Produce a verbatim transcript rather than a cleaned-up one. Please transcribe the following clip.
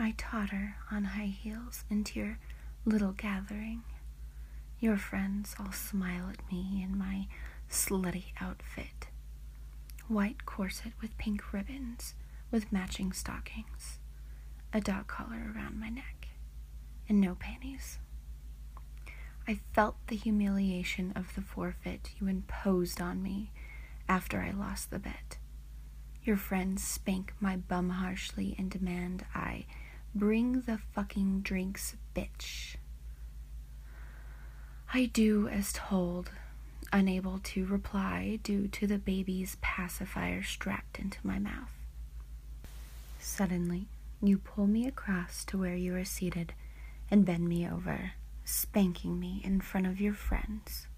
I totter on high heels into your little gathering. Your friends all smile at me in my slutty outfit. White corset with pink ribbons with matching stockings, a dog collar around my neck, and no panties. I felt the humiliation of the forfeit you imposed on me after I lost the bet. Your friends spank my bum harshly and demand I bring the fucking drinks, bitch. I do as told, unable to reply due to the baby's pacifier strapped into my mouth. Suddenly, you pull me across to where you are seated and bend me over, spanking me in front of your friends.